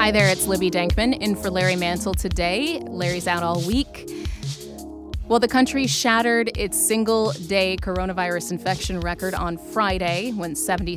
Hi there, it's Libby Denkman in for Larry Mantle today. Larry's out all week. Well, the country shattered its single-day coronavirus infection record on Friday when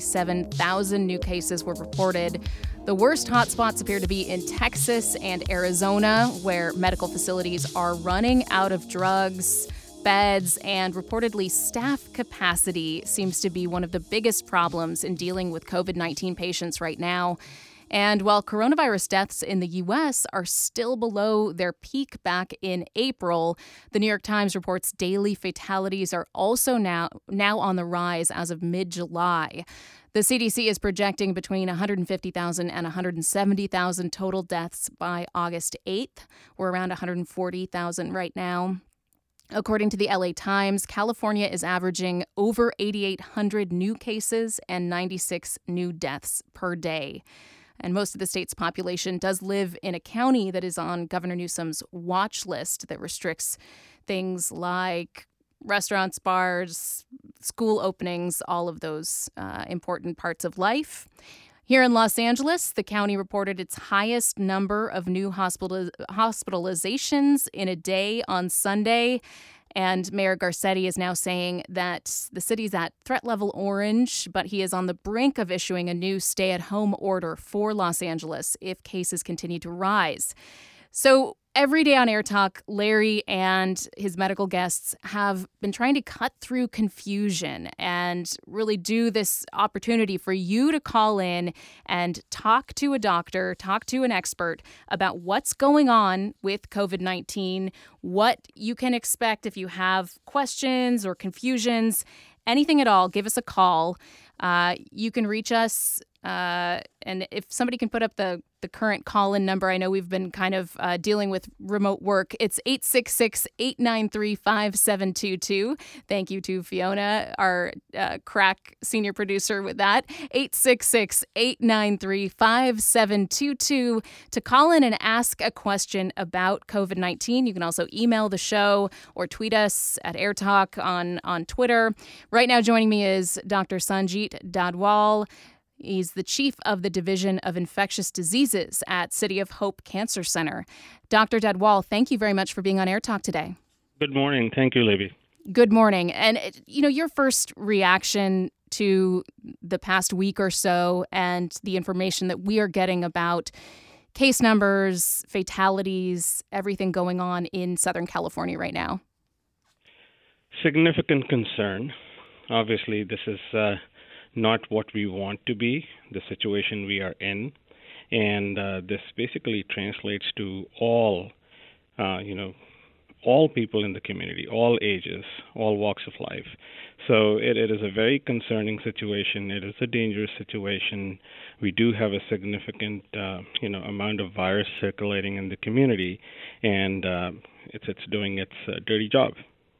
77,000 new cases were reported. The worst hotspots appear to be in Texas and Arizona, where medical facilities are running out of drugs, beds, and reportedly staff capacity seems to be one of the biggest problems in dealing with COVID-19 patients right now. And while coronavirus deaths in the U.S. are still below their peak back in April, the New York Times reports daily fatalities are also now on the rise as of mid-July. The CDC is projecting between 150,000 and 170,000 total deaths by August 8th. We're around 140,000 right now. According to the LA Times, California is averaging over 8,800 new cases and 96 new deaths per day. And most of the state's population does live in a county that is on Governor Newsom's watch list that restricts things like restaurants, bars, school openings, all of those important parts of life. Here in Los Angeles, the county reported its highest number of new hospitalizations in a day on Sunday. And Mayor Garcetti is now saying that the city's at threat level orange, but he is on the brink of issuing a new stay-at-home order for Los Angeles if cases continue to rise. So every day on Air Talk, Larry and his medical guests have been trying to cut through confusion and really do this opportunity for you to call in and talk to a doctor, talk to an expert about what's going on with COVID-19, what you can expect if you have questions or confusions, anything at all. Give us a call. You can reach us. And if somebody can put up the current call-in number, I know we've been kind of dealing with remote work. It's 866-893-5722. Thank you to Fiona, our crack senior producer with that. 866-893-5722 to call in and ask a question about COVID-19. You can also email the show or tweet us at AirTalk on Twitter. Right now joining me is Dr. Sanjit Dadwal. He's the chief of the Division of Infectious Diseases at City of Hope Cancer Center. Dr. Dadwal, thank you very much for being on Air Talk today. Good morning. Thank you, Libby. Good morning. And, your first reaction to the past week or so and the information that we are getting about case numbers, fatalities, everything going on in Southern California right now? Significant concern. Obviously, this is not what we want to be, the situation we are in. And this basically translates to all people in the community, all ages, all walks of life. So it is a very concerning situation. It is a dangerous situation. We do have a significant, amount of virus circulating in the community, and it's doing its dirty job.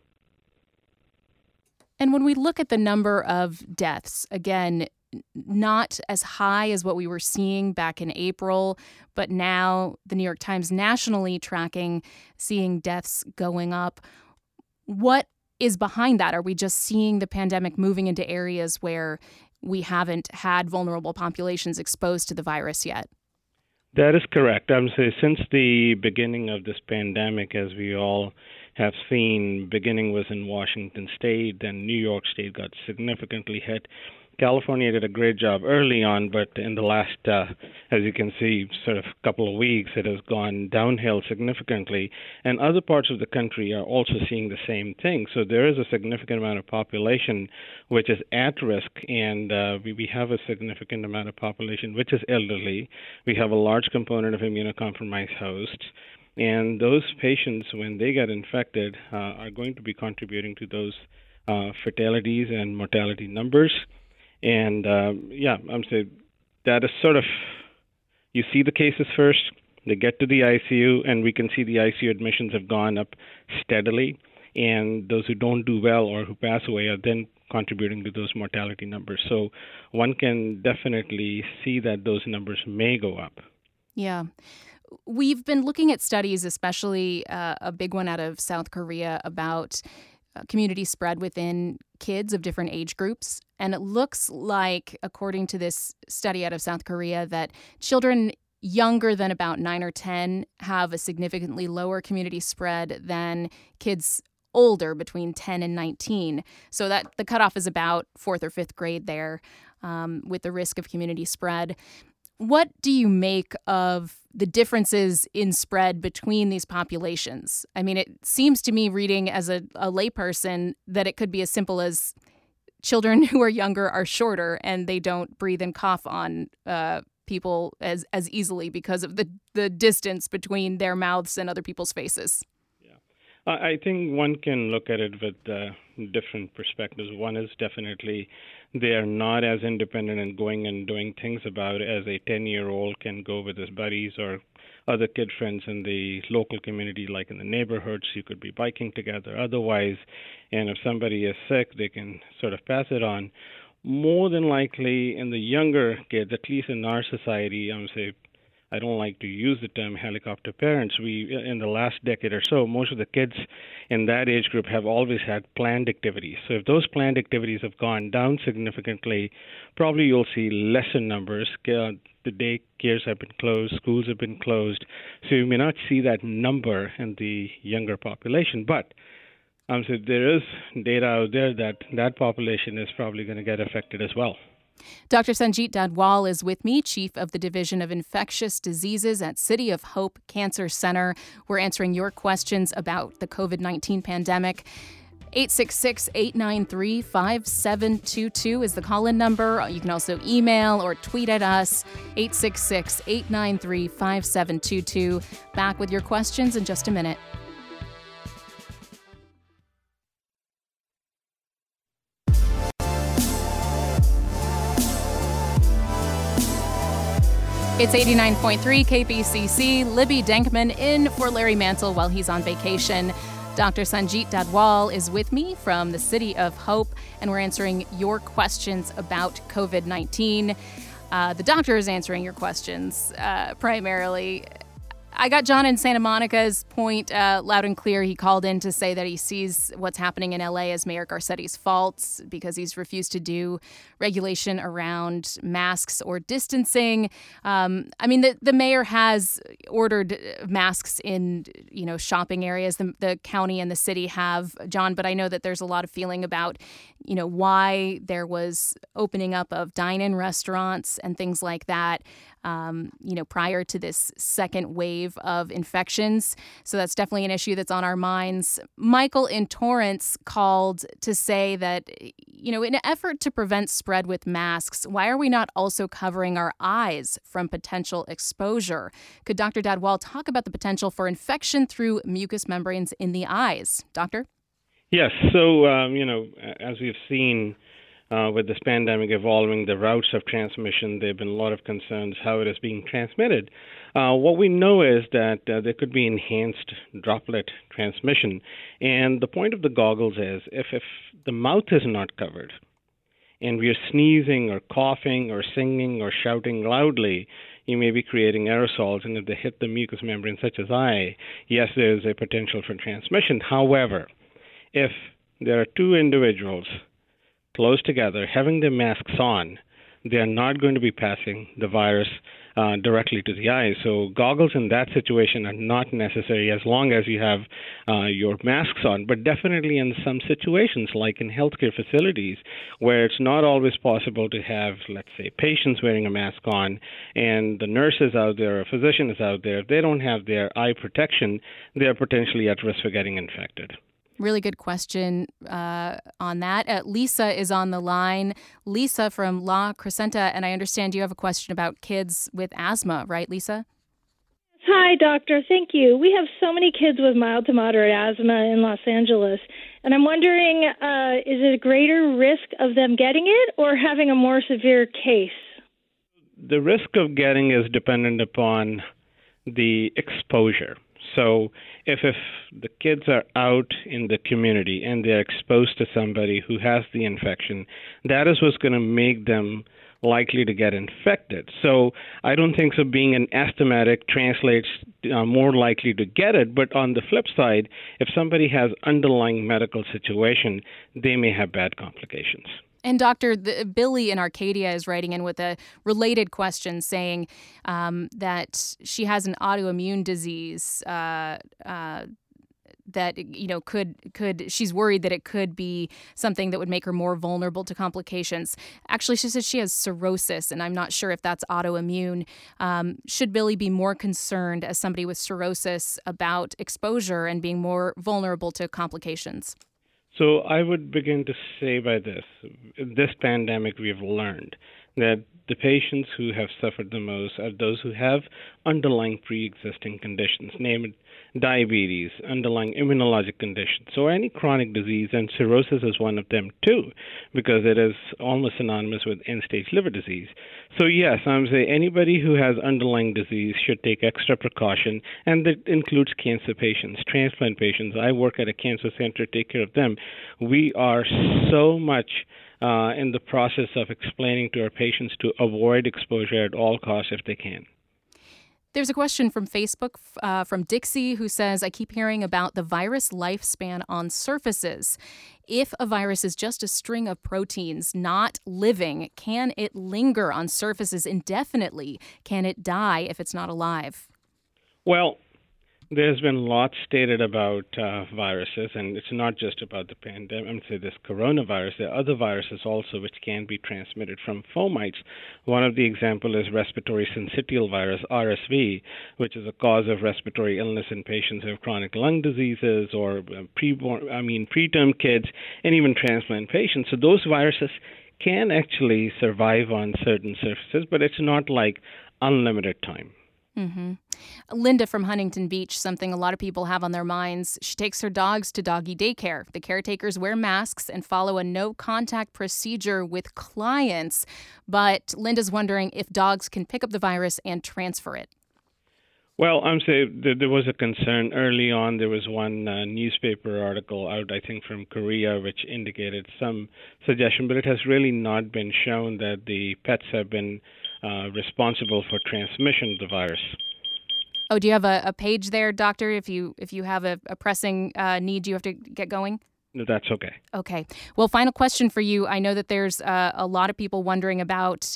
And when we look at the number of deaths, again, not as high as what we were seeing back in April, but now the New York Times nationally seeing deaths going up. What is behind that? Are we just seeing the pandemic moving into areas where we haven't had vulnerable populations exposed to the virus yet? That is correct. I would say since the beginning of this pandemic, as we all have seen, beginning was in Washington State, then New York State got significantly hit. California did a great job early on, but in the last, as you can see, sort of couple of weeks, it has gone downhill significantly. And other parts of the country are also seeing the same thing. So there is a significant amount of population which is at risk, and we have a significant amount of population which is elderly. We have a large component of immunocompromised hosts. And those patients, when they get infected, are going to be contributing to those fatalities and mortality numbers. And I'm saying that is sort of, you see the cases first, they get to the ICU, and we can see the ICU admissions have gone up steadily. And those who don't do well or who pass away are then contributing to those mortality numbers. So one can definitely see that those numbers may go up. Yeah. We've been looking at studies, especially a big one out of South Korea, about community spread within kids of different age groups. And it looks like, according to this study out of South Korea, that children younger than about 9 or 10 have a significantly lower community spread than kids older between 10 and 19. So that the cutoff is about 4th or 5th grade there with the risk of community spread. What do you make of the differences in spread between these populations? I mean, it seems to me, reading as a layperson, that it could be as simple as children who are younger are shorter and they don't breathe and cough on people as easily because of the distance between their mouths and other people's faces. I think one can look at it with different perspectives. One is definitely they are not as independent in going and doing things about it as a 10-year-old can go with his buddies or other kid friends in the local community, like in the neighborhoods. You could be biking together otherwise, and if somebody is sick, they can sort of pass it on. More than likely, in the younger kids, at least in our society, I don't like to use the term helicopter parents. We, in the last decade or so, most of the kids in that age group have always had planned activities. So if those planned activities have gone down significantly, probably you'll see lesser numbers. The daycares have been closed, schools have been closed, so you may not see that number in the younger population. But so there is data out there that population is probably going to get affected as well. Dr. Sanjit Dadwal is with me, Chief of the Division of Infectious Diseases at City of Hope Cancer Center. We're answering your questions about the COVID-19 pandemic. 866-893-5722 is the call-in number. You can also email or tweet at us, 866-893-5722. Back with your questions in just a minute. It's 89.3 KPCC. Libby Denkman in for Larry Mantle while he's on vacation. Dr. Sanjit Dadwal is with me from the City of Hope, and we're answering your questions about COVID-19. The doctor is answering your questions primarily. I got John in Santa Monica's point loud and clear. He called in to say that he sees what's happening in LA as Mayor Garcetti's fault because he's refused to do regulation around masks or distancing. The mayor has ordered masks in, shopping areas. The county and the city have, John, but I know that there's a lot of feeling about, why there was opening up of dine-in restaurants and things like that. Prior to this second wave of infections. So that's definitely an issue that's on our minds. Michael in Torrance called to say that, in an effort to prevent spread with masks, why are we not also covering our eyes from potential exposure? Could Dr. Dadwal talk about the potential for infection through mucous membranes in the eyes? Doctor? Yes. So, as we've seen, with this pandemic evolving, the routes of transmission, there have been a lot of concerns how it is being transmitted. What we know is that there could be enhanced droplet transmission. And the point of the goggles is if the mouth is not covered and we are sneezing or coughing or singing or shouting loudly, you may be creating aerosols. And if they hit the mucous membrane, such as eye, yes, there is a potential for transmission. However, if there are two individuals close together, having their masks on, they are not going to be passing the virus directly to the eyes. So goggles in that situation are not necessary as long as you have your masks on. But definitely in some situations, like in healthcare facilities, where it's not always possible to have, let's say, patients wearing a mask on, and the nurse is out there, or a physician is out there, if they don't have their eye protection, they are potentially at risk for getting infected. Really good question on that. Lisa is on the line. Lisa from La Crescenta, and I understand you have a question about kids with asthma, right, Lisa? Hi, doctor. Thank you. We have so many kids with mild to moderate asthma in Los Angeles, and I'm wondering, is it a greater risk of them getting it or having a more severe case? The risk of getting is dependent upon the exposure. So if the kids are out in the community and they're exposed to somebody who has the infection, that is what's going to make them likely to get infected. So I don't think so being an asthmatic translates more likely to get it. But on the flip side, if somebody has underlying medical situation, they may have bad complications. And Doctor, Billy in Arcadia is writing in with a related question saying that she has an autoimmune disease that, she's worried that it could be something that would make her more vulnerable to complications. Actually, she says she has cirrhosis, and I'm not sure if that's autoimmune. Should Billy be more concerned as somebody with cirrhosis about exposure and being more vulnerable to complications? So I would begin to say by this pandemic, we've learned that the patients who have suffered the most are those who have underlying pre-existing conditions, namely diabetes, underlying immunologic conditions, so any chronic disease, and cirrhosis is one of them too, because it is almost synonymous with end-stage liver disease. So yes, I'm saying anybody who has underlying disease should take extra precaution, and that includes cancer patients, transplant patients. I work at a cancer center, take care of them. We are so much in the process of explaining to our patients to avoid exposure at all costs if they can. There's a question from Facebook from Dixie who says, I keep hearing about the virus lifespan on surfaces. If a virus is just a string of proteins, not living, can it linger on surfaces indefinitely? Can it die if it's not alive? Well, there's been lots stated about viruses, and it's not just about the pandemic. I'm say this coronavirus. There are other viruses also which can be transmitted from fomites. One of the examples is respiratory syncytial virus, RSV, which is a cause of respiratory illness in patients who have chronic lung diseases or preterm kids, and even transplant patients. So those viruses can actually survive on certain surfaces, but it's not like unlimited time. Mm-hmm. Linda from Huntington Beach, something a lot of people have on their minds. She takes her dogs to doggy daycare. The caretakers wear masks and follow a no-contact procedure with clients. But Linda's wondering if dogs can pick up the virus and transfer it. Well, I'm saying that there was a concern early on. There was one newspaper article out, I think, from Korea, which indicated some suggestion, but it has really not been shown that the pets have been responsible for transmission of the virus. Oh, do you have a page there, Doctor? If you have a pressing need, you have to get going? No, that's okay. Okay. Well, final question for you. I know that there's a lot of people wondering about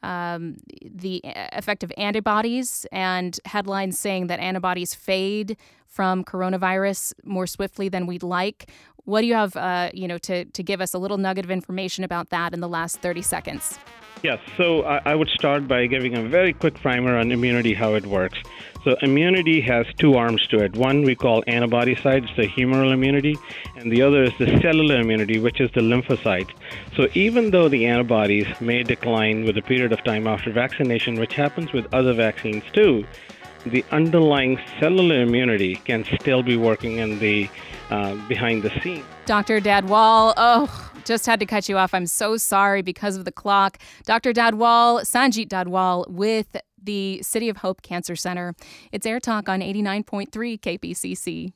the effect of antibodies and headlines saying that antibodies fade from coronavirus more swiftly than we'd like. What do you have, to give us a little nugget of information about that in the last 30 seconds? Yes, so I would start by giving a very quick primer on immunity, how it works. So immunity has two arms to it. One we call antibody side, it's the humoral immunity, and the other is the cellular immunity, which is the lymphocyte. So even though the antibodies may decline with a period of time after vaccination, which happens with other vaccines too, the underlying cellular immunity can still be working in the behind the scenes. Dr. Dadwal, just had to cut you off. I'm so sorry because of the clock. Dr. Dadwal, Sanjit Dadwal with the City of Hope Cancer Center. It's Air Talk on 89.3 KPCC.